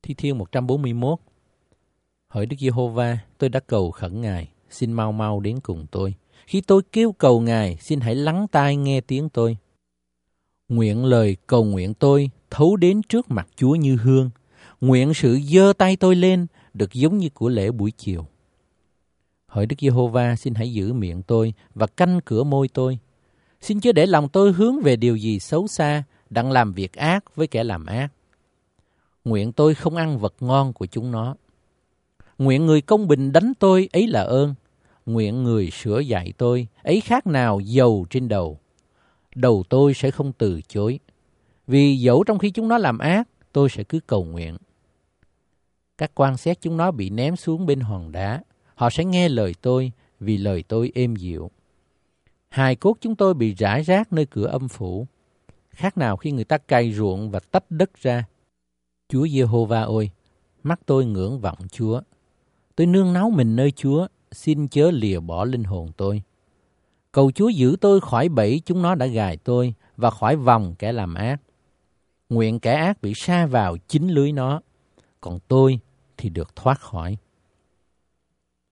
Thi Thiên 141. Hỡi Đức Giê-hô-va, tôi đã cầu khẩn Ngài, xin mau mau đến cùng tôi. Khi tôi kêu cầu Ngài, xin hãy lắng tai nghe tiếng tôi. Nguyện lời cầu nguyện tôi thấu đến trước mặt Chúa như hương. Nguyện sự giơ tay tôi lên được giống như của lễ buổi chiều. Hỡi Đức Giê-hô-va, xin hãy giữ miệng tôi và canh cửa môi tôi. Xin chớ để lòng tôi hướng về điều gì xấu xa, đặng làm việc ác với kẻ làm ác. Nguyện tôi không ăn vật ngon của chúng nó. Nguyện người công bình đánh tôi, ấy là ơn. Nguyện người sửa dạy tôi, ấy khác nào dầu trên đầu. Đầu tôi sẽ không từ chối. Vì dẫu trong khi chúng nó làm ác, tôi sẽ cứ cầu nguyện. Các quan xét chúng nó bị ném xuống bên hòn đá. Họ sẽ nghe lời tôi, vì lời tôi êm dịu. Hài cốt chúng tôi bị rải rác nơi cửa âm phủ. Khác nào khi người ta cày ruộng và tách đất ra. Chúa Giê-hô-va ơi, mắt tôi ngưỡng vọng Chúa. Tôi nương náu mình nơi Chúa, xin chớ lìa bỏ linh hồn tôi. Cầu Chúa giữ tôi khỏi bẫy chúng nó đã gài tôi và khỏi vòng kẻ làm ác. Nguyện kẻ ác bị sa vào chính lưới nó, còn tôi thì được thoát khỏi.